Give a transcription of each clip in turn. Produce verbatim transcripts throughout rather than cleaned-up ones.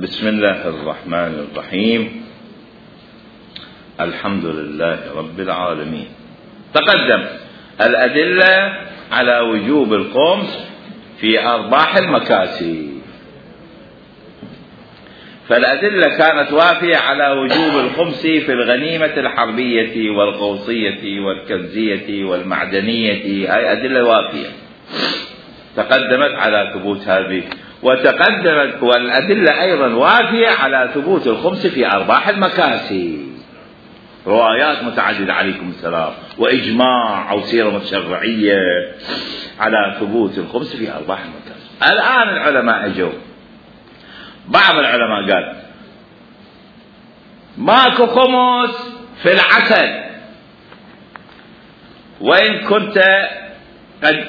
بسم الله الرحمن الرحيم. الحمد لله رب العالمين. تقدم الأدلة على وجوب الخمس في أرباح المكاسب، فالأدلة كانت وافية على وجوب الخمس في الغنيمة الحربية والقوصية والكنزية والمعدنية، هاي أدلة وافية تقدمت على ثبوت هذه، وتقدمت والأدلة أيضا وافية على ثبوت الخمس في أرباح المكاسب، روايات متعددة عليكم السلام، وإجماع أو سيرة متشرعية على ثبوت الخمس في أرباح المكاسب. الآن العلماء أجوا، بعض العلماء قال ماكو خمس في العسل وإن كنت قد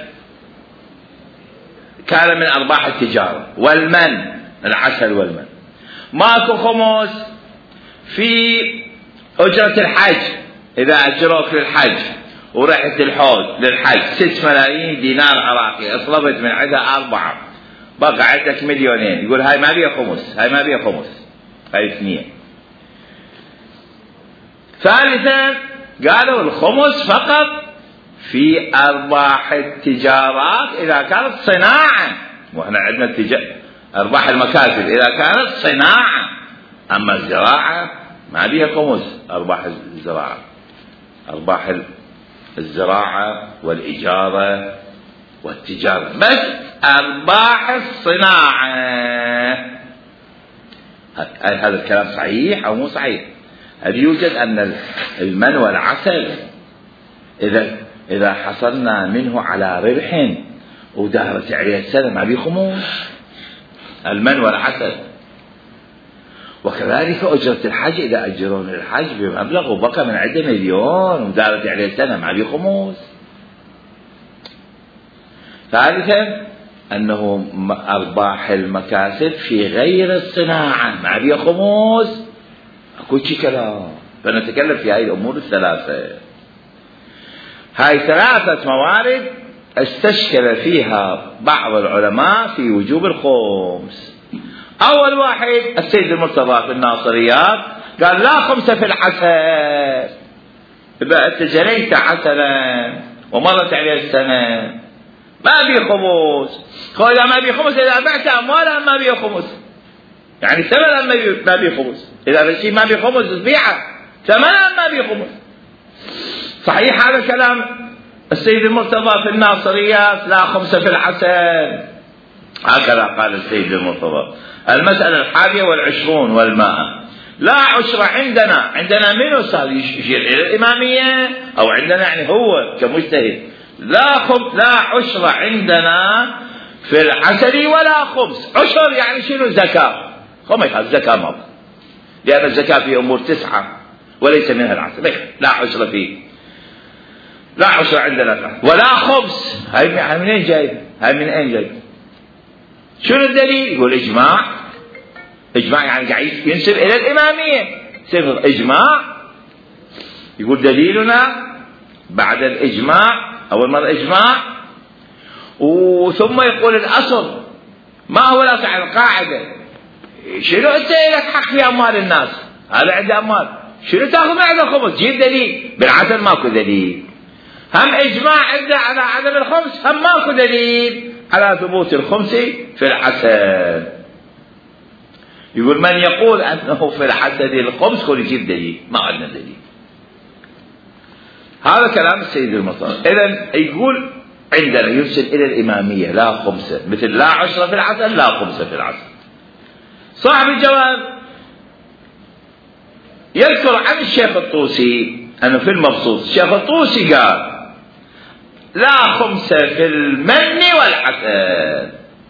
كان من أرباح التجارة، والمن العسل والمن. ماكو خمس في أجرة الحج، إذا أجروك للحج ورحت الحوض للحج ست ملايين دينار عراقي، اصرفت من عندها أربعة، بقى عندك مليونين، يقول هاي ما بيها خمس، هاي ما بيها خمس، هاي اثنين. ثالثا قالوا الخمس فقط في أرباح التجارات إذا كانت صناعة، وإحنا عندنا التجارة أرباح المكاسب إذا كانت صناعة، أما الزراعة ما بيها خمس. أرباح الزراعة أرباح الزراعة والإجارة والتجارة، بس أرباح الصناعة. هذا الكلام صحيح أو مو صحيح؟ هل يوجد أن المن والعسل إذا إذا حصلنا منه على ربح ودارت عليه السنة ما بيه خمس؟ المن والعسل. وكذلك أجرة الحج إذا أجرون الحج بمبلغ وبقى من عدة مليون ودارت عليه السنة ما بيه خمس. ثالثا أنه أرباح المكاسب في غير الصناعة ما بيه خمس. أكو شي كلام، فنتكلم في هذه الأمور الثلاثة. هاي ثلاثة موارد استشكل فيها بعض العلماء في وجوب الخمس. أول واحد السيد المرتضى في الناصريات قال لا خمس في العسل، إذا أنت جنيت عسلا ومرت عليه السنة ما بي خمس. إذا ما بي خمس إذا بعت أموالا ما بي خمس، يعني ثمنا ما بي خمس، إذا الشيء ما بي خمس تبيعه ثمنا ما بي خمس. صحيح هذا كلام السيد المرتضى في الناصريات لا خمس في العسل، هكذا قال السيد المرتضى. المسألة الحادية والعشرون والمائة، لا عشر عندنا، عندنا منو صار يشير إلى الإمامية أو عندنا يعني هو كمجتهد، لا خمس لا عشر عندنا في العسل ولا خمس. عشر يعني شنو؟ زكاة. خمس الزكاة ما، لأن الزكاة في أمور تسعة وليس منها العسل، لا عشر فيه، لا عشر عندنا ولا خمس. هاي من أين جاي؟ هاي من أين جاي؟ شنو الدليل؟ يقول إجماع. إجماع يعني قاعد ينسب إلى الإمامية، صفر إجماع. يقول دليلنا بعد الإجماع، أول مرة إجماع، وثم يقول الأصل. ما هو الأصل؟ عن القاعدة. شنو أنت لك حق في أموال الناس؟ هذا عنده أموال، شنو تأخذ معه خمس؟ جيب دليل. بالعسل ماكو دليل. هم إجماع عنده على عدم الخمس، هم ماكو دليل على ثبوت الخمس في العسل. يقول من يقول أنه في العسل الخمس كل يجيب دليل، ما عندنا دليل. هذا كلام السيد المرتضى. إذن يقول عندنا يرسل إلى الإمامية لا خمسة، مثل لا عشرة في العسل لا خمسة في العسل. صاحب الجواب يذكر عن الشيخ الطوسي أنه في المبسوط الشيخ الطوسي قال لا خمسة في المن والعسل.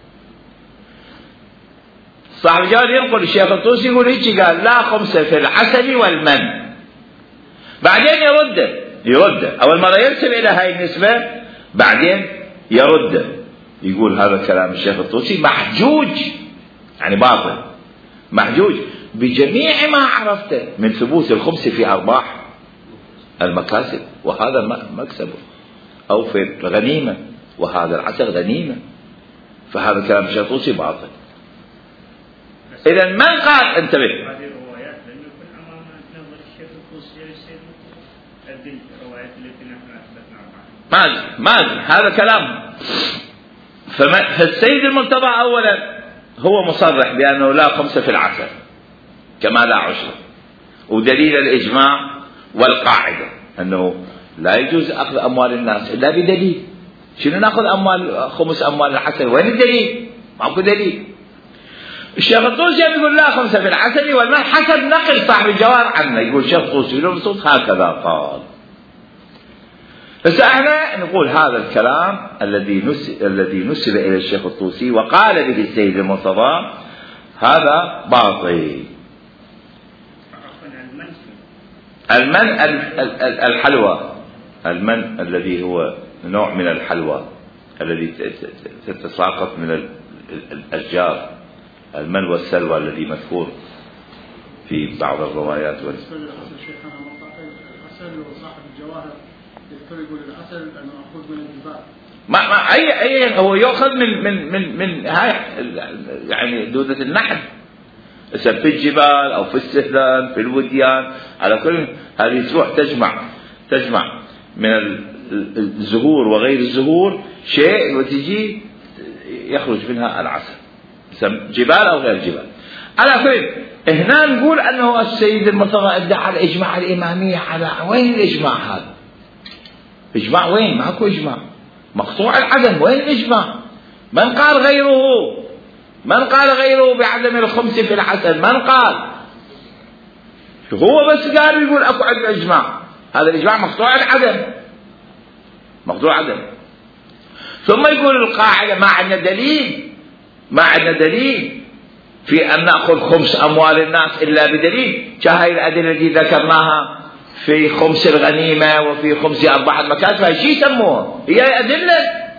صاحب الجواب ينقل الشيخ الطوسي يقول هيك قال لا خمسة في العسل والمن، بعدين يرد يرد أول مرة يرسل إلى هاي النسبة، بعدين يرد يقول هذا كلام الشيخ الطوسي محجوج، يعني باطل، محجوج بجميع ما عرفته من ثبوت الخمس في أرباح المكاسب، وهذا مكسبه، أو في غنيمة وهذا العسل غنيمة، فهذا كلام الشيخ الطوسي باطل. إذا من قال انتبه هذه الروايات لم يكن أمام نظر الشيخ الطوسي والسيد الدين الروايات التي نحن أثبتنا عنها ما أدري هذا كلام. فالسيد المرتضى أولا هو مصرح بأنه لا خمسة في العسل كما لا عشر، ودليل الإجماع والقاعدة أنه لا يجوز أخذ أموال الناس إلا بدليل. شنو نأخذ أموال خمس أموال العسل؟ وين الدليل؟ ماكو دليل. الشيخ الطوسي يقول لا خمسة في العسل والمال حسب نقل صاحب الجوار عنه، يقول الشيخ الطوسي المبسوط هكذا قال. بس احنا نقول هذا الكلام الذي نسب الذي نسب الى الشيخ الطوسي وقال به السيد المرتضى هذا باطل. المن الحلوى، المن الذي هو نوع من الحلوى الذي تتساقط من الأشجار، المن والسلوى الذي مذكور في بعض الروايات. العسل وصاحب الجواهر يقول العسل أنه مأخوذ من الجبال. ما ما أي أي هو يأخذ من من من من هاي يعني دودة النحل، في الجبال أو في السهلان في الوديان، على كل هذه تروح تجمع تجمع من الزهور وغير الزهور شيء وتجي يخرج منها العسل، جبال أو غير جبال. على كل هنا نقول أنه السيد المرتضى ادعى الإجماع الإمامية على وين الإجماع هذا؟ إجماع وين؟ ماكو إجماع، مقطوع العدم. وين الإجماع؟ من قال غيره؟ من قال غيره بعدم الخمس في العسل؟ من قال؟ هو بس قال يقول أكو عندنا إجماع، هذا الإجماع مقطوع العدم، مقطوع عدم. ثم يقول القاعدة ما عندنا دليل، ما عندنا دليل في أن نأخذ خمس أموال الناس إلا بدليل. كهاي الأدلة التي ذكرناها في خمس الغنيمة وفي خمس أرباح المكاسب، هاي شي يسموها؟ هي أدلة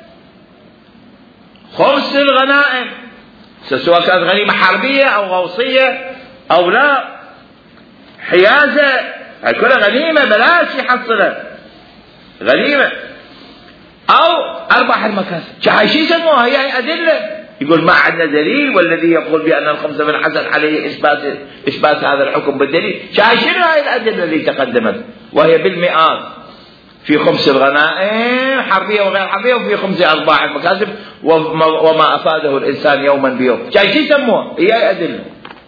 خمس الغنائم، سواء كانت غنيمة حربية أو غوصية أو لا، حيازة، هاي كلها غنيمة بلاش يحصلها غنيمة، أو أرباح المكاسب، هاي شي يسموها؟ هي أدلة. يقول ما عندنا دليل، والذي يقول بأن الخمسة من حسن عليه إثبات إثبات هذا الحكم بالدليل. شنو هاي الأدلة اللي تقدمت وهي بالمئات في خمس الغنائم حربية وغير حربية، وفي خمس أرباح المكاسب وما أفاده الإنسان يوما بيوم، شو يسموها؟ هي أدلة،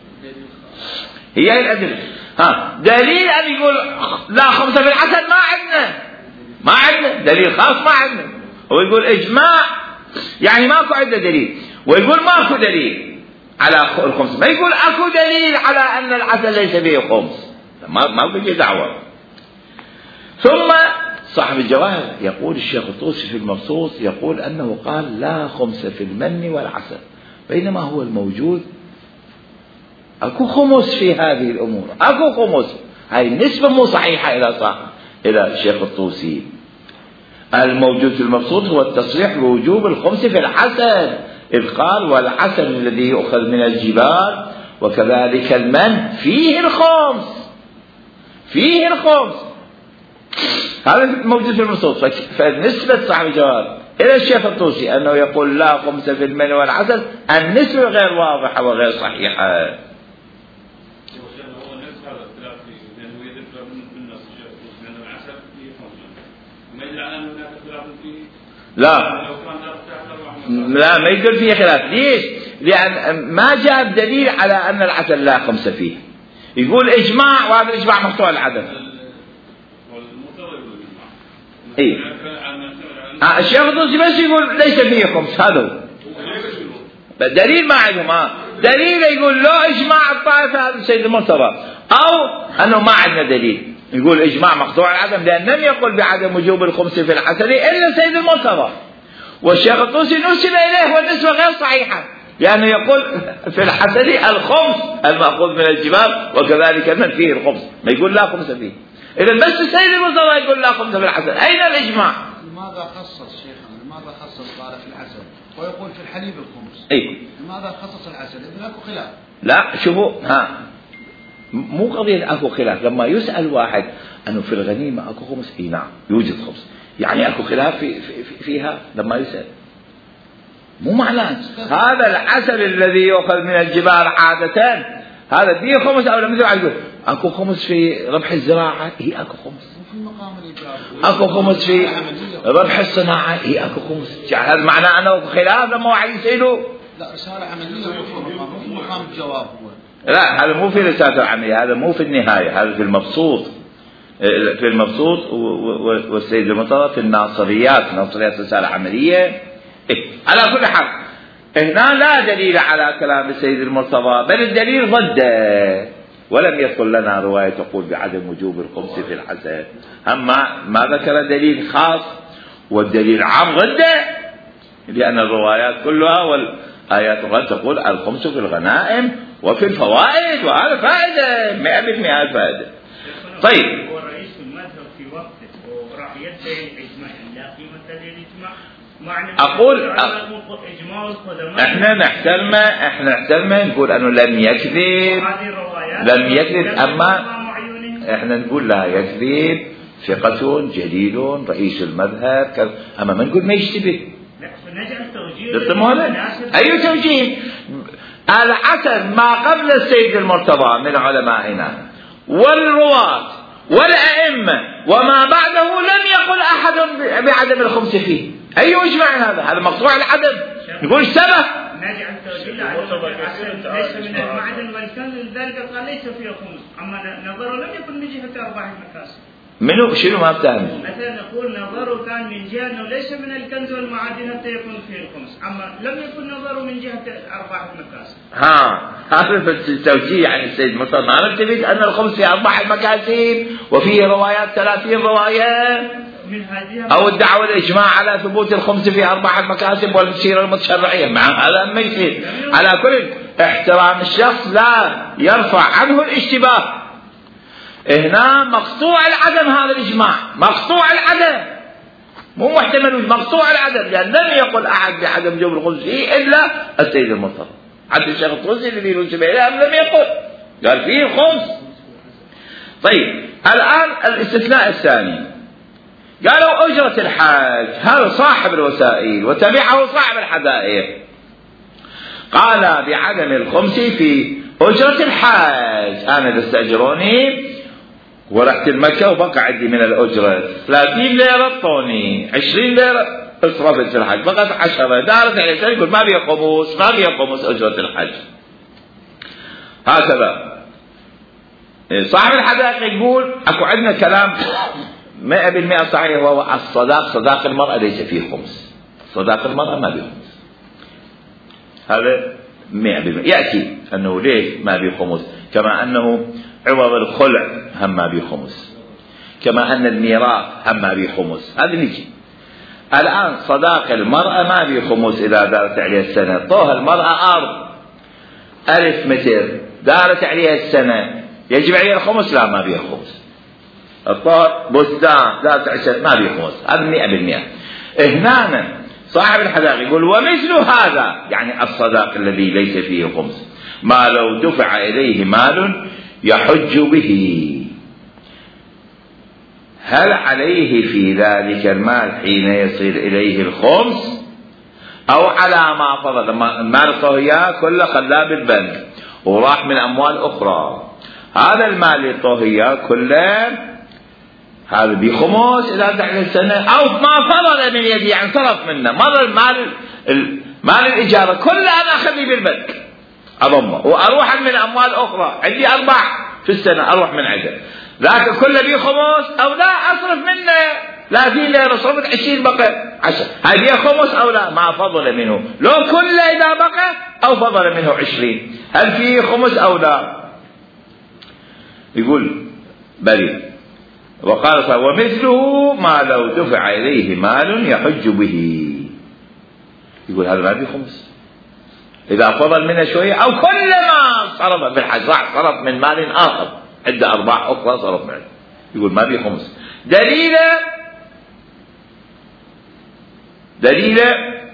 هي الأدلة. ها دليل أن يقول لا خمسة في الحسن ما عندنا، ما عندنا دليل خاص، ما عندنا. هو يقول إجماع يعني ماكو عنده دليل، ويقول ماكو دليل على الخمس، ما يقول اكو دليل على ان العسل ليس فيه خمس، ما ما بيجي دعوه. ثم صاحب الجواهر يقول الشيخ الطوسي في المبسوط يقول انه قال لا خمس في المن والعسل، بينما هو الموجود اكو خمس في هذه الامور، اكو خمس. هاي النسبه مو صحيحه الى صاحب الى الشيخ الطوسي. الموجود في المبسوط هو التصريح بوجوب الخمس في العسل، إذ قال والعسل الذي يؤخذ من الجبال وكذلك المن فيه الخمس، فيه الخمس. هذا موجود في المبسوط. فنسبة صاحب الجواب إلى الشيخ الطوسي أنه يقول لا خمس في المن والعسل، النسبة غير واضحة وغير صحيحة. لا لا ما يدل فيه خلاف. ليش؟ لأن ما جاء دليل على أن العسل لا خمسة فيه، يقول إجماع، وهذا الإجماع مقطوع العدم. إيه آه الشيخ الطوسي بس يقول ليس فيه خمس، هذا هو دليل. ما عندهم آه دليل يقول لا إجماع الطائفة هذا السيد المرتضى، أو أنه ما عندنا دليل يقول إجماع مقطوع العدم، لأن لم يقل بعدم وجوب الخمس في العسل إلا سيد المرتضى. والشيخ الطوسي نسب إليه والنسبة غير صحيحة، لأنه يقول في الحسن الخمس المأخوذ من الجبال وكذلك من فيه الخمس، ما يقول لا خمس فيه. إذا بس السيد المرتضى يقول لا خمس في الحسن، أين الإجماع؟ لماذا خصص شيخنا؟ لماذا خصص قال في العسل ويقول في الحليب الخمس؟ أي لماذا خصص العسل؟ إذن أكو خلاف. لا شوفوا، ها مو قضية أكو خلاف. لما يسأل واحد أنه في الغنيمة أكو خمس، إي نعم يوجد خمس، يعني أكو خلاف في في فيها لما يسأل. مو معناه هذا العسل الذي يؤخذ من الجبال عادة هذا فيه خمس أو لا؟ مثل ما يقول أكو خمس في ربح الزراعة، هي أكو خمس. أكو خمس في ربح الصناعة، هي أكو خمس. هذا معناه أنه خلاف لما واحد يسأله. لا رسالة عملية مو في مقام الجواب هو. لا هذا مو في رسالة عملية، هذا مو في النهاية، هذا في المبسوط. في المبسوط والسيد المرتضى في الناصريات، ناصريات رسالة عملية. على كل حال هنا لا دليل على كلام السيد المرتضى، بل الدليل ضده، ولم يذكر لنا رواية تقول بعدم وجوب الخمس في الحسن. أما ما ذكر دليل خاص والدليل عام ضده، لأن الروايات كلها والآيات قد تقول الخمس في الغنائم وفي الفوائد، وهذا فائدة مئة بالمئة الفائدة. طيب هو رئيس المذهب في وقته وراح يدعي الإجماع، لا قيمة للإجماع. أقول إحنا نحترم إحنا نحترم نقول أنه لم يكذب لم يكذب أما إحنا نقول لا يكذب ثقة جليل رئيس المذهب، أما ما نقول ما يشتبه. أي توجيه؟ العسل ما قبل السيد المرتضى من علمائنا والرواة والأئمة وما بعده لم يقل أحد بعدم الخمس فيه. أي إجماع هذا؟ هذا مقطوع العدم. نقول سبب نجعل توجيه على ليس من المعدن والكنز، لذلك قال ليس فيه خمس، أما نظره لم يكن من جهة أرباح المكاسب. منو شنو ما فهم؟ مثلا نقول نظره كان من جهة أنه ليس من الكنز والمعادن حتى يكون فيه الخمس، أما لم يكن نظره من جهة أرباح المكاسب. ها هذا التوجيه عن السيد مرتضى. ما نثبت أن الخمس في أرباح المكاسب وفيه روايات ثلاثين رواية من هذه أو الدعوة الإجماع على ثبوت الخمس في أرباح المكاسب والسيرة المتشرعية، مع هذا ما يصير. على كل احترام الشخص لا يرفع عنه الاشتباه. هنا مقطوع العدم، هذا الإجماع مقطوع العدم، مو محتمل، مقطوع العدم، لأن لم يقل أحد بعدم جبر الخمس فيه إلا السيد المرتضى. حتى الشيخ الطوسي الذي ينسب إليه لم يقل، قال فيه خمس. طيب الآن الاستثناء الثاني، قالوا أجرة الحاج، هذا صاحب الوسائل وتبعه صاحب الحدائق، قال بعدم الخمس في أجرة الحاج. أنا إذا استأجروني ورحت المكة وبقى عندي من الأجرة ثلاثين ليرة طوني، عشرين ليرة اصرفت في الحج، بقت عشرة، دارت على سنة، يقول ما بي خمس، ما بي خمس أجرة الحج. هكذا صاحب الحدائق يقول أكو عندنا كلام مئة بالمئة صحيح، وهو الصداق، صداق المرأة ليس فيه خمس، صداق المرأة ما بيه خمس، هذا مئة بالمئة. يأتي أنه ليش ما بيه خمس، كما أنه عوض الخلع هم ما بيه خمس، كما أن الميراث هم ما بيه خمس. هذا نجي الآن صداق المرأة ما بيه خمس إذا دارت عليها السنة. طوها المرأة أرض ألف متر دارت عليها السنة، يجب عليها الخمس؟ لا ما بيه خمس. الطار بستان دارت عليها السنة ما بيه خمس، هذا مئة بالمئة. هنا صاحب الحدائق يقول ومثل هذا، يعني الصداق الذي ليس فيه خمس، ما لو دفع إليه مال يحج به، هل عليه في ذلك المال حين يصل إليه الخمس أو على ما فضل؟ المال الطهية كله خلاه بالبنك وراح من أموال أخرى، هذا المال الطهية كله هذا بخمس إذا دعنا السنة، أو ما فضل من يدي يعني صرف منه، مر المال مال الإجارة كله أنا أخذي بالبنك أضمه وأروح من أموال أخرى، عندي أرباح في السنة أروح من عده، ذاك كله بخمس أو لا أصرف منه ثلاثين ليرة صرفت عشرين بقى عشر، هذه خمس أو لا؟ ما فضل منه، لو كله إذا بقى أو فضل منه عشرين، هل فيه خمس أو لا؟ يقول بلي. وقال ومثله ما لو دفع إليه مال يحج به، يقول هذا ما فيه خمس إذا فضل منه شوية، أو كل ما صرف في الحج راح صرف من مال آخر عنده أرباح أخرى صرف منه، يقول ما فيه خمس. دليله دليله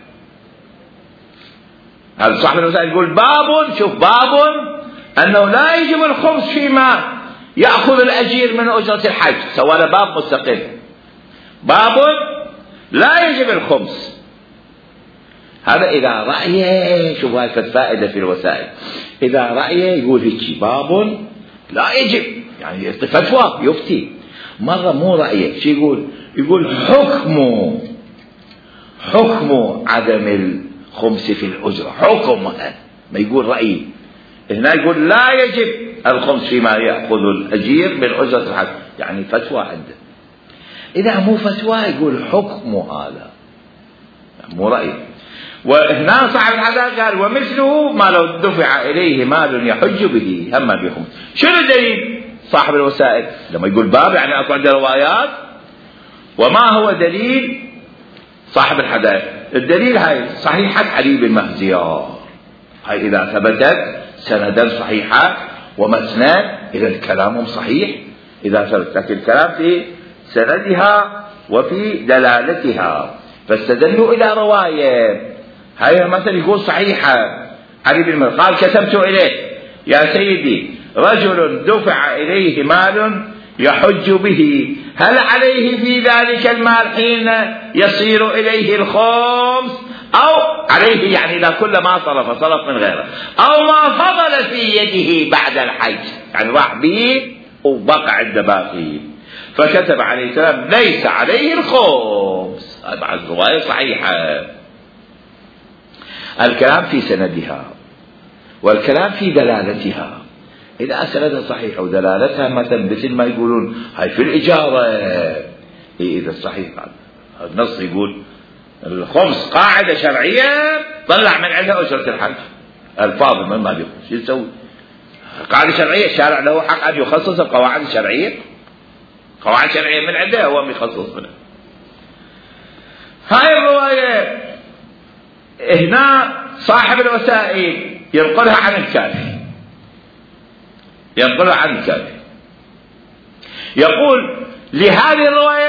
هذا صاحب الوسائل يقول باب، شوف باب أنه لا يجب الخمس فيما يأخذ الأجير من أجرة الحج، سواء باب مستقل، باب لا يجب الخمس هذا إذا رأيه، شوف هاي فائدة في الوسائل، إذا رأيه يقول هيك باب لا يجب، يعني فتوى يفتي. مرة مو رأيه، شو يقول؟ يقول حكم حكم عدم الخمس في الأجرة، حكم، ما يقول رأيي. هنا يقول لا يجب الخمس فيما يأخذ الأجير من أجرة الحج، يعني فتوى عنده. إذا مو فتوى يقول حكم، هذا مو رأي. وهنا صاحب الحدائق قال ومثله ما لو دفع إليه مال يحج به هم بخمس. شنو الدليل؟ صاحب الوسائل لما يقول باب يعني أكو عنده روايات. وما هو دليل صاحب الحدائق؟ الدليل هاي صحيحة علي بن مهزيار، هاي إذا ثبتت سندا صحيحة ومسند إذا الكلام صحيح، إذا ثبت، لكن الكلام في سندها وفي دلالتها، فاستدلوا إلى رواية. هاي مثلا يقول صحيحة علي بن مهزيار قال كتبت إليه يا سيدي رجل دفع إليه مال يحج به، هل عليه في ذلك المال حين يصير إليه الخمس، أو عليه يعني لا كل ما صرف صرف من غيره، أو ما فضل في يده بعد الحج، يعني راح به وبقى عند باقي. فكتب عليه السلام ليس عليه الخمس. هذا الرواية صحيحة. الكلام في سندها والكلام في دلالتها. إذا سندها صحيح ودلالتها مثلا مثل ما يقولون هاي في الإجارة، إذا صحيح النص يقول الخمس قاعدة شرعية طلع من عندها أجرة الحج، الفاضل من ما بيخص شو يسوي؟ قاعدة شرعية، الشارع له حق أن يخصص القواعد الشرعية، قواعد شرعية من عنده هو يخصص منها. هاي الرواية هنا صاحب الوسائل ينقلها عن الكافي، ينقلها عن الكافي، يقول لهذه الرواية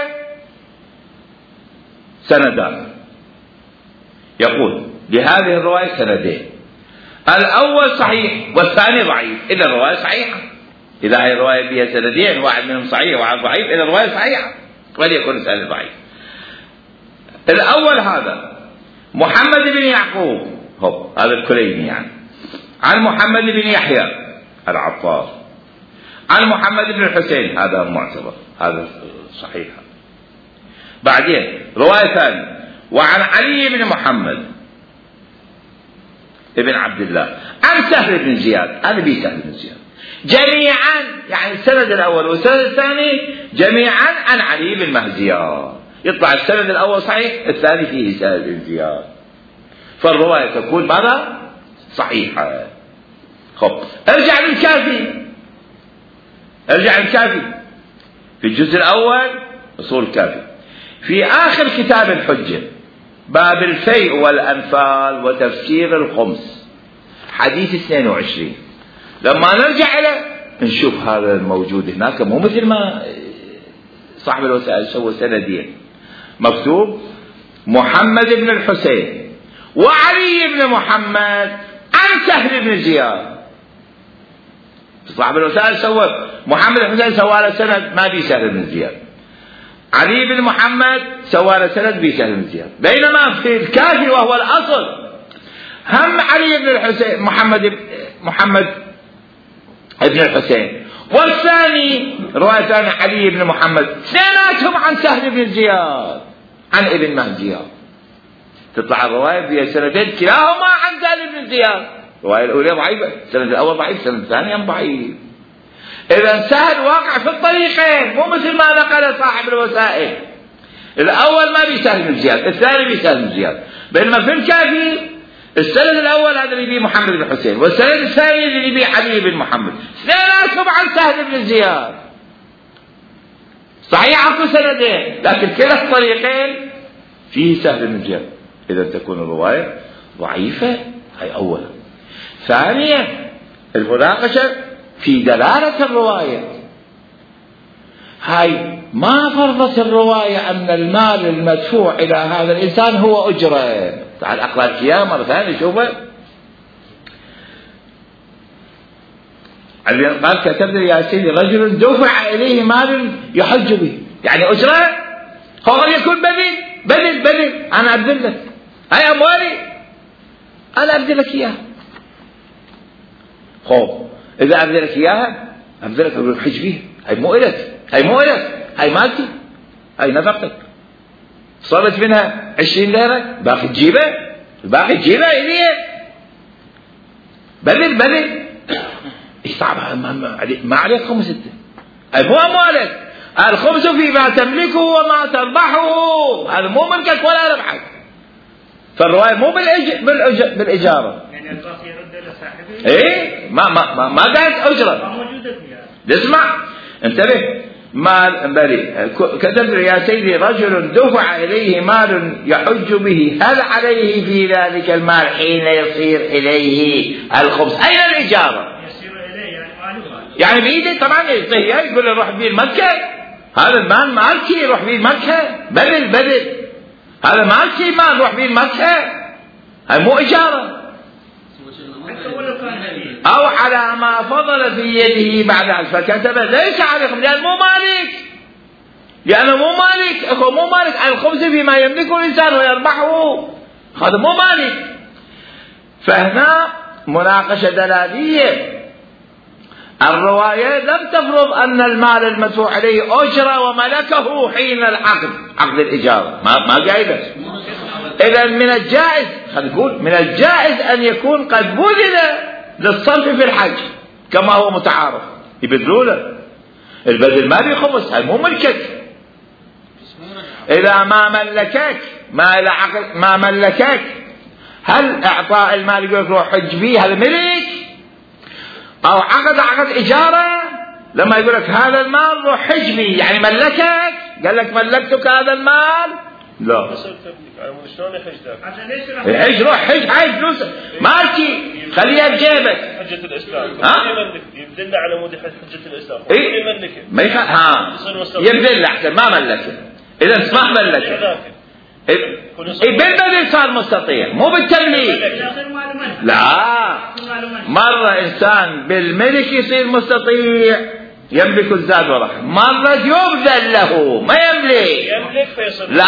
سندان، يقول لهذه الرواية سندين، الأول صحيح والثاني ضعيف. إذا الرواية صحيحة، إذا هذه الرواية فيها سندين واحد منهم صحيح وواحد ضعيف، إذا الرواية صحيحة وليكن الثاني ضعيف. الأول هذا محمد بن يعقوب هو هذا الكليني يعني، عن محمد بن يحيى العطار، عن محمد بن الحسين، هذا معتبر، هذا صحيح. بعدين رواية ثانية وعن علي بن محمد ابن عبد الله عن سهل بن زياد، هذا بي سهل بن زياد، جميعا يعني السند الأول والسند الثاني جميعا عن علي بن مهزيار. يطلع السند الأول صحيح، الثاني فيه سهل بن زياد، فالرواية تكون ماذا؟ صحيحة. خب ارجع للكافي، ارجع للكافي في الجزء الأول أصول الكافي، في آخر كتاب الحجة باب الفيء والأنفال وتفسير الخمس حديث اثنين وعشرين، لما نرجع إليه نشوف هذا الموجود هناك مو مثل ما صاحب الوسائل سوى سندين، مكتوب محمد بن الحسين وعلي بن محمد عن سهل بن زياد. صاحب الوسائل سوى محمد بن الحسين سوى له سند ما بي سهل بن زياد، علي بن محمد سوى له سند بي سهل بن زياد، بينما في الكافي وهو الأصل هم علي بن الحسين محمد محمد ابن الحسين، والثاني رواية ثانية علي بن محمد، اثنيناتهم عن سهل بن زياد عن ابن مهزيار. تطلع الرواية فيها سندين كلاهما عن سهل بن زياد، الرواية الأولى ضعيفة، السند الأول ضعيف، السند الثاني ضعيف. إذا سهل واقع في الطريقين، مو مثل ما نقل صاحب الوسائل، الأول ما بيسهل بن زياد، الثاني بيسهل بن زياد، بينما في الكافي السند الأول هذا اللي بيه محمد بن حسين، والسند الثاني اللي بيه علي بن محمد، اثنيناتهم عن سهل بن زياد. صحيح اكو سندين لكن كلا الطريقين فيه سهل بن زياد، إذا تكون الرواية ضعيفة. هاي أولا. ثانيا المناقشة في دلالة الرواية، هاي ما فرضت الرواية أن المال المدفوع إلى هذا الإنسان هو أجرة. تعال أقرأ الكيام مرة ثانية شوفه، قال كتبت يا سيدي رجل دفع إليه مال يحج به، يعني أجرة، هو قد يكون بدل بدل بدل أنا أبذل لك هاي أموالي أنا أبذل لك إياها. خوف إذا أبذل لك إياها أبذل لك أقول حج فيها، هاي مو إلك، هاي مو إلك، هاي مالتي، هاي نفقتك. صارت منها عشرين ليرة باقي تجيبه، باقي تجيبه إلي بذل بذل. إيش صعب؟ ما عليك خمس ستة، هاي مو أموالك، الخمس فيما تملكه وما تربحه، هذا مو ملكك ولا ربحك. فالرواية مو بالإج... بالأج... بالإجارة. يعني الباقي يرد لصاحبه. إيه ما ما ما, ما قالت أجرة. موجودة فيها. اسمع انتبه. مال بري كتب يا سيدي رجل دفع إليه مال يحج به، هل عليه في ذلك المال حين يصير إليه الخبز؟ أين الإجارة؟ يصير إليه يعني ماله. يعني بإيده طبعا يعطيه، يقول له روح بيه مكة، هذا المال مالكي روح بيه مكة، بذل بذل، هذا مالكي مال روح بيه مكة، هاي مو إجارة. أو على ما فضل في يده بعد، فكتب ليس عليكم لأن مو مالك، لأنه مو مالك، أخو مو مالك، الخبز فيما يملكه الإنسان ويربحه، هذا مو مالك. فهنا مناقشة دلالية. الرواية لم تفرض أن المال المدفوع عليه أجرة وملكه حين العقد، عقد الإجارة ما ما جايبه. إذا من الجائز، خلينا نقول من الجائز أن يكون قد بذل للصرف في الحج كما هو متعارف، يبذلوا له البذل ما بيخمس، هاي مو ملكك. إذا ما ملكك ما إلى عقد ما ملكك، هل إعطاء المال يقول لك روح حج فيه هذا ملك؟ أو عقد عقد إجارة لما يقول لك هذا المال روح حج فيه يعني ملكك، قال لك ملكتك هذا المال؟ لا. شلون يحج ذاك؟ الحج روح حج، هاي فلوس مالكي خليها بجيبك. حجة الإسلام ها؟ يبدل على مود حجة الإسلام. إيه؟ يملكه. ما يخ... ها. يبدل أحسن ما ملكه. إذا اسمح ملكه. إيه بالبدل صار مستطيع مو بالتمليك. لا. مرة إنسان بالملك يصير مستطيع يملك الزاد والرحم، مرة يبذل له ما يملك. يملك فيصل. لا.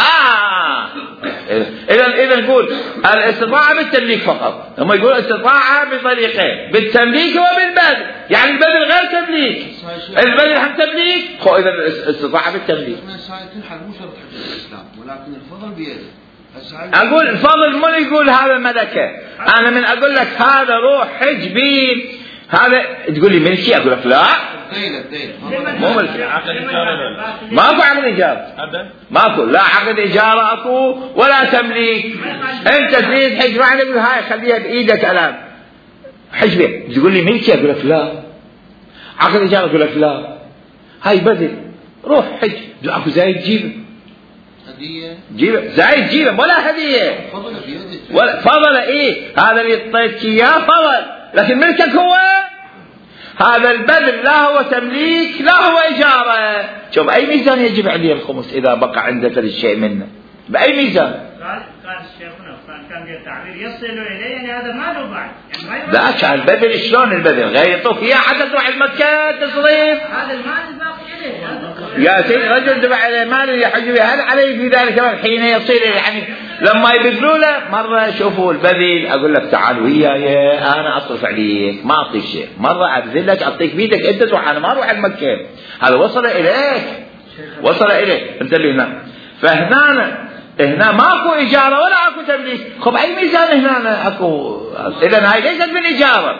إذا إذا نقول الاستطاعة بالتمليك فقط، هم يقول استطاعة بطريقين، بالتمليك وبالبذل، يعني البذل غير تمليك، البذل هم تمليك، خو إذا الاستطاعة بالتمليك. تنحل مو شرط حج الإسلام ولكن الفضل بيده. أقول الفضل من يقول هذا ملكه، أنا من أقول لك هذا روح حج بيه، هذا تقول لي ملكي، أقول لك لا مو ملكي. ماكو عقد إيجار، ماكو لا عقد إيجار أكو ولا تمليك. أنت تريد حج معنا يقول هاي خليها بإيدك الآن حج بيه، تقول لي ملكي، أقول لك لا. عقد إيجار أقول لك لا، هاي بذل روح حج، أكو زايد جيبه هدية جيبه، زايد جيبه ولا هدية ولا فضل. إيه هذا اللي اعطيتك إياه فضل، لكن ملكك هو هذا البذل، لا هو تمليك لا هو إجارة. شوف أي ميزان يجب عليه الخمس إذا بقى عندك الشيء منه، بأي ميزان؟ قال قال شيخنا كان التعبير يصل إليه يعني هذا ما له بعد، يعني لا كان البذل شلون البذل؟ غير يعطوك إياه حتى تروح المكة تصريف. هذا المال الباقي إليه. يا سيدي رجل دفع عليه مال يحج به، هل عليه في ذلك حين يصير يعني لما يبذلوا له؟ مرة شوفوا البذل أقول لك تعال وياي أنا أصرف عليك ما أعطيك شيء، مرة أبذل لك أعطيك بيدك أنت تروح، أنا ما أروح المكة، هذا وصل إليك وصل إليك. انتبه هنا. فهنا هنا ماكو إجارة ولا أكو تمليك، خب أي ميزان هنا أكو؟ إذا هاي ليست بالإجارة.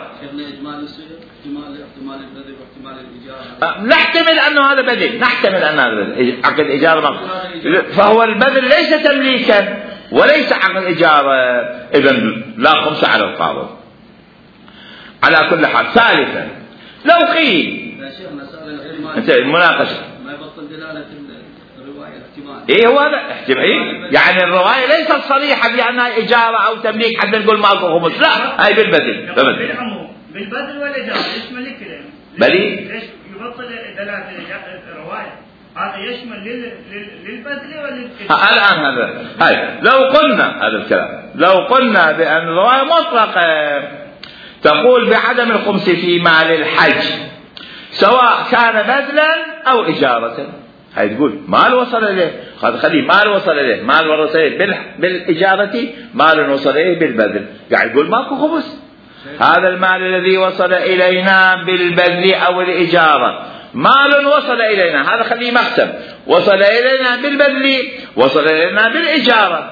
نحتمل أنه هذا بذل، نحتمل أن هذا عقد إجارة، فهو البذل ليس تمليكا وليس عقد إجارة، إذا لا خمسة على القابض. على كل حال. ثالثا لو قيل انت المناقشة ما يبطل دلالة الرواية الاحتمال. ايه هو هذا احتمال، يعني الرواية ليست صريحة بأنها إجارة أو تمليك حتى نقول ماكو خمس، لا هاي بالبذل. بالعموم بالبذل والإجارة يشمل لك بلي ليش يبطل دلالة الرواية؟ هذا يشمل للبذل والإجارة. الآن هذا هاي لو قلنا هذا الكلام، لو قلنا بأن الرواية مطلقة تقول بعدم الخمس في مال الحج سواء كان بذلا أو إجارة، هاي تقول مال وصل إليه، هذا خليه مال وصل إليه، مال وصل إليه بالإجارة، مال وصل إليه بالبذل، قاعد يقول ماكو خمس. هذا المال الذي وصل إلينا بالبذل أو الإجارة مال وصل إلينا، هذا خليه مقسم، وصل إلينا بالبذل، وصل إلينا بالإجارة،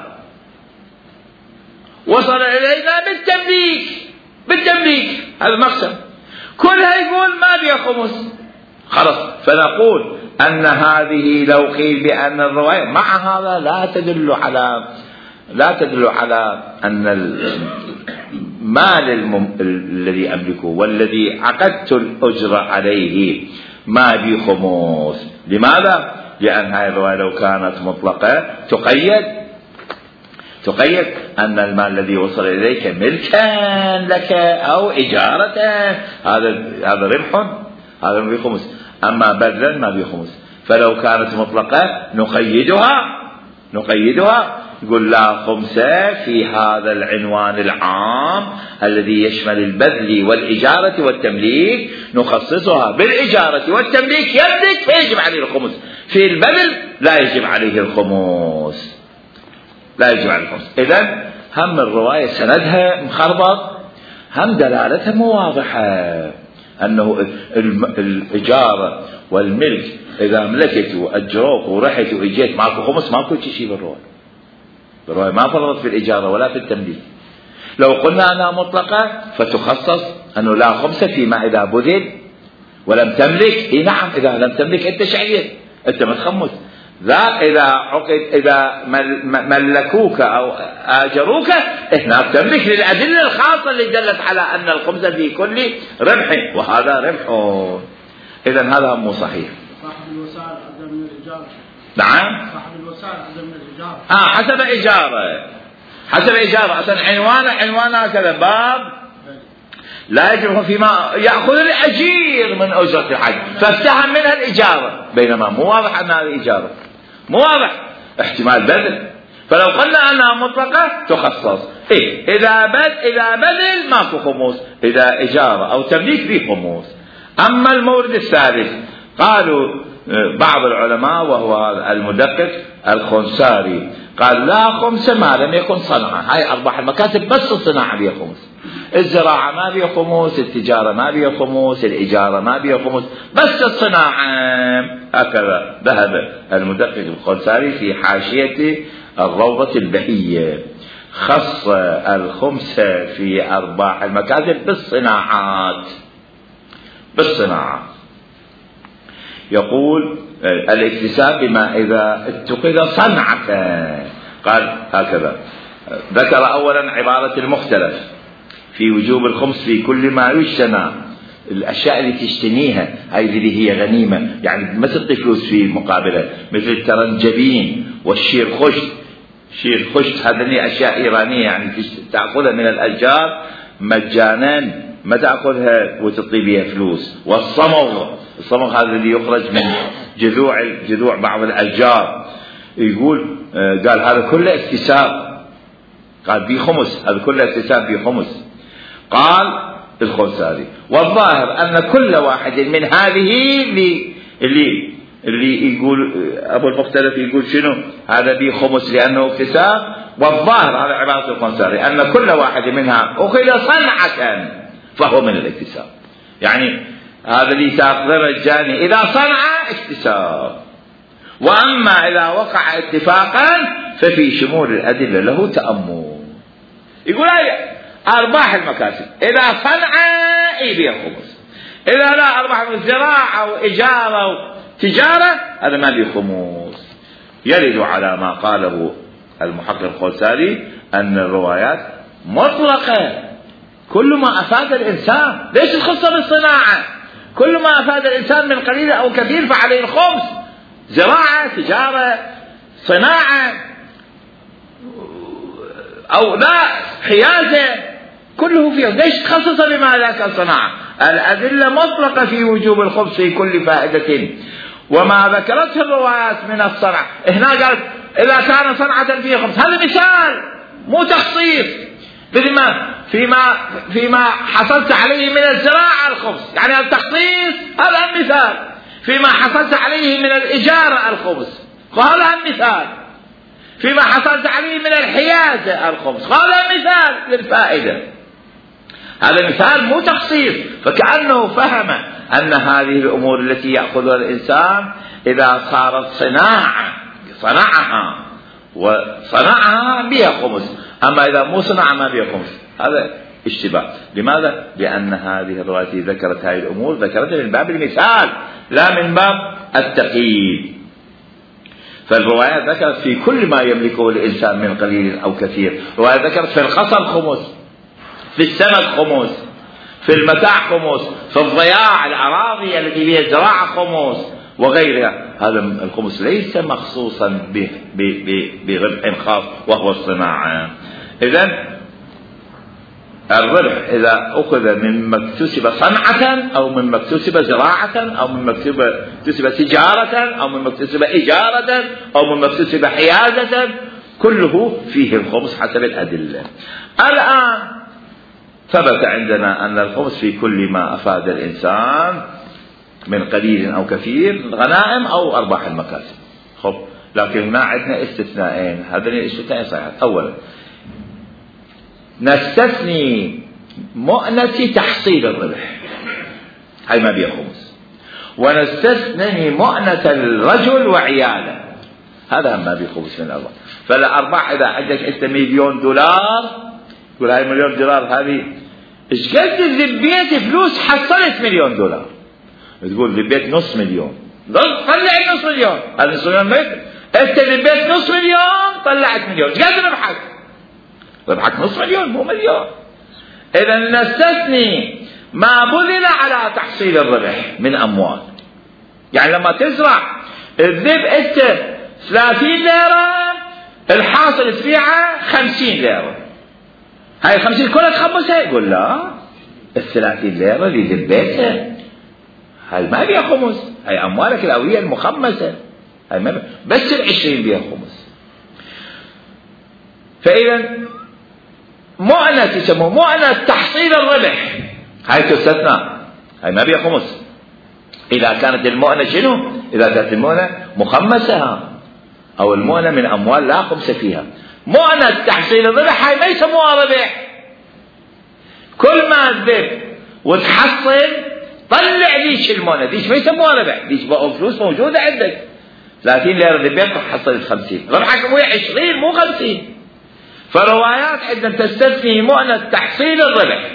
وصل إلينا بالتمليك، بالتمليك هذا مقسم، كلها يقول ما بيها خمس. خلاص، فنقول أن هذه لو قيل بأن الرواية مع هذا لا تدل على لا تدل على أن المال المم... الذي أملكه والذي عقدت الأجرة عليه ما بي خمس. لماذا؟ لأن هذه الرواية لو كانت مطلقة تقيد تقيد أن المال الذي وصل إليك ملكا لك أو إجارة، هذا هذا ربح، هذا ما بي خمس. أما بذلا ما بي خمس. فلو كانت مطلقة نقيدها نقيدها يقول لا خمسة في هذا العنوان العام الذي يشمل البذل والإجارة والتمليك، نخصصها بالإجارة والتمليك يملك فيجب عليه الخمس، في البذل لا يجب عليه الخمس، لا يجب عليه الخمس. إذن هم الرواية سندها مخربط، هم دلالتها مو واضحة، أنه الإجارة والملك إذا ملكت وأجروك ورحت وإجيت ماكو خمس، ماكو شيء بالرواية. بالرواية ما فرضت في الإجارة ولا في التمليك. لو قلنا أنها مطلقة فتخصص أنه لا خمسة فيما إذا بذل ولم تملك. إيه نعم، إذا لم تملك أنت شعير، أنت ما تخمس. ذا إذا عقد إذا ملكوك أو آجروك هناك تملك للأدلة الخاصة اللي دلت على أن الخمسة في كل ربح، وهذا ربح. إذن هذا مو صحيح. صاحب الوسائل أقدم من الإجارة. نعم، صاحب الوسائل أقدم من الإجارة. آه حسب إجارة، حسب إجارة. أصلا عنوان عنوان هكذا باب لا يجب فيما يأخذ الأجير من أجرة الحج فافتهم منها الإجارة، بينما مو واضح أنها الإجارة، مو واضح، احتمال بذل. فلو قلنا أنها مطلقة تخصص. إيه؟ إذا بذل إذا بذل ماكو خموس، إذا إجارة أو تمليك فيه خموس. أما المورد الثالث قالوا بعض العلماء وهو المدقق الخنساري قال لا خمس ما لم يكن صنعة، هاي أرباح المكاتب بس الصناعة بيها خمس، الزراعة ما بيها خموس، التجارة ما بيها خموس، الإجارة ما بيها خموس، بس الصناعة. هكذا ذهب المدقق الخنساري في حاشية الروضة البهية، خص الخمس في أرباح المكاتب بالصناعات، بالصناعة. يقول الاكتساب بما إذا اتخذ صنعة. قال هكذا، ذكر أولا عبارة المختلف في وجوب الخمس في كل ما يجتنى، الأشياء اللي تجتنيها هاي اللي هي غنيمة، يعني ما تعطي فلوس في مقابلة، مثل الترنجبين والشير خشت. شير خشت هذه أشياء إيرانية، يعني تأخذها من الأشجار مجانا، ما تأخذها وتعطي بها فلوس. والصمغ، الصمغ هذا اللي يخرج من جذوع جذوع بعض الأشجار. يقول قال هذا كله اكتساب، قال بي خمس، هذا كله اكتساب بي خمس. قال الخنساري والظاهر أن كل واحد من هذه اللي اللي اللي يقول أبو المختلف يقول شنو هذا بي خمس لأنه اكتساب، والظاهر على عبارة الخنساري أن كل واحد منها أخذ صنعة فهو من الاكتساب. يعني هذا اللي تأخذ الجاني إذا صنع اكتساب، وأما إذا وقع اتفاقا ففي شمول الأدلة له تأمل. يقول أي أرباح المكاسب إذا صنع يبيع خمس، إذا لا أرباح من زراعة أو إجارة أو تجارة هذا ما بيه خمس. يرد على ما قاله المحقق الخنساري أن الروايات مطلقة، كل ما أفاد الإنسان، ليش الخصة بالصناعة؟ كل ما أفاد الإنسان من قليل أو كثير فعليه الخمس، زراعة، تجارة، صناعة أو لا حيازة، كله فيه. ليش تخصص بما ذاك الصناعة؟ الأدلة مطلقة في وجوب الخمس في كل فائدة، وما ذكرته الروايات من الصنعة هنا قالت إذا كان صنعة فيه خمس، هذا مثال مو تخصيص. فيما فيما فيما حصلت عليه من الزراعة الخمس، يعني التخصيص هذا المثال. فيما حصلت عليه من الإجارة الخمس، وهذا مثال. فيما حصلت عليه من الحيازة الخمس، هذا مثال للفائدة. هذا مثال مو تخصيص. فكأنه فهم أن هذه الأمور التي يأخذها الإنسان إذا صارت صناعة صنعها وصنعها بها خمس، أما إذا مو صنع ما بها خمس. هذا اشتباه. لماذا؟ لأن هذه الرواية ذكرت هذه الأمور ذكرتها من باب المثال لا من باب التقييد. فالرواية ذكرت في كل ما يملكه الإنسان من قليل أو كثير. الرواية ذكرت في الخصل خمس، في السمك خمس، في المتاع خمس، في الضياع الأراضي التي فيها زراعة خمس وغيرها. هذا الخمس ليس مخصوصا بربح خاص وهو الصناعة. إذن الربح إذا أخذ مما اكتسب صنعة أو مما اكتسب زراعة أو مما اكتسب تجارة أو مما اكتسب إجارة أو مما اكتسب حيازة، كله فيه الخمس حسب الأدلة. الآن ثبت عندنا أن الخمس في كل ما أفاد الإنسان من قليل أو كثير، غنائم أو أرباح المكاسب. خب، لكن هنا عندنا استثنائين. هذين الاستثنائين صحيح. أولا نستثني مؤنة تحصيل الربح، هاي ما بيها خمس. ونستثني مؤنة الرجل وعياله، هذا ما بيه خمس من الأرباح. فالأرباح إذا عندك أنت مليون دولار، تقول هاي مليون دولار هذه إيش قد ذبيت فلوس حصلت مليون دولار؟ تقول ذبيت نص مليون، طلع نص مليون، هذا نص مليون متر. أنت ذبيت نص مليون طلعت مليون، إيش قد ربحك؟ ربحك نص مليون مو مليون. إذا نستثني ما بذل على تحصيل الربح من أموال. يعني لما تزرع الذب أنت ثلاثين ليرة، الحاصل تبيعها خمسين ليرة، هاي خمسين كلها تخمسها؟ يقول لا، الثلاثين ليرة اللي ذبيتها هاي ما بيها خمس، هاي أموالك الأولية المخمسة، هاي ما بس العشرين بيها خمس. فإذا مؤنة تسموه مؤنة تحصيل الربح، هاي تستثنى، هاي ما بيها خمس. إذا كانت المؤنة شنو؟ إذا كانت المؤنة مخمسة أو المؤنة من أموال لا خمس فيها. مؤنة تحصيل الربح هاي ما يسموها ربح. كل ما تذب وتحصل طلع ليش المؤنة، ليش ما يسموها ربح، ليش بقوا فلوس موجودة عندك ثلاثين ليرة ذبيت وحصلت خمسين، ربحك مو عشرين مو خمسين. فروايات عندما تستثني مؤنة تحصيل الربح.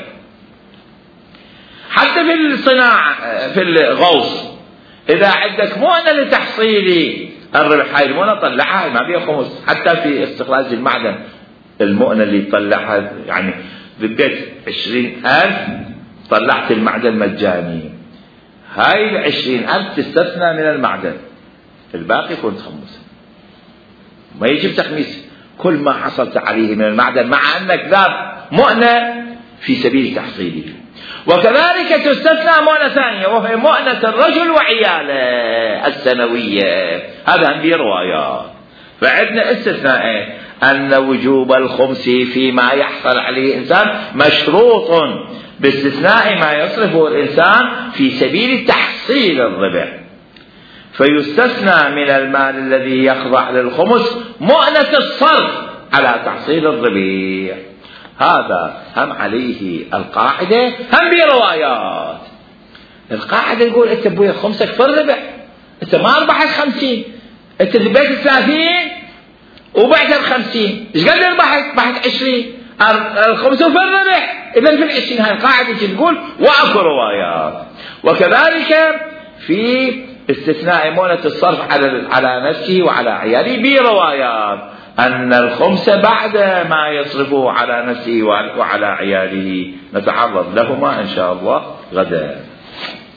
حتى في الصناعة في الغوص إذا عندك مؤنة لتحصيل الربح، هاي المؤنة طلعها ما بيها خمس. حتى في استخراج المعدن المؤنة اللي طلعها، يعني ذبيت عشرين ألف طلعت المعدن مجاني، هاي العشرين ألف تستثنى من المعدن، الباقي يكون تخمس، ما يجب تخميس كل ما حصلت عليه من المعدن مع أنك ذاب مؤنة في سبيل تحصيله. وكذلك تستثنى مؤنة ثانية وهي مؤنة الرجل وعياله السنوية، هذا هم بروايات. فعندنا استثناء أن وجوب الخمس فيما يحصل عليه الإنسان مشروط باستثناء ما يصرفه الإنسان في سبيل تحصيل الربح. فيستثنى من المال الذي يخضع للخمس مؤنة الصرف على تحصيل الربح. هذا هم عليه القاعدة هم بروايات. القاعدة يقول أنت بويا خمسك في الربح، أنت ما ربحت خمسين، أنت ذبيت ثلاثين وبعت الخمسين، إيش قد ربحت؟ ربحت عشرين، الخمس في الربح، إذا في العشرين. هاي القاعدة تقول وأكو روايات. وكذلك في استثناء مؤنة الصرف على على نفسه وعلى عياله بروايات أن الخمس بعد ما يصرفه على نفسه وعلى عياله. نتعرض لهما إن شاء الله غدا.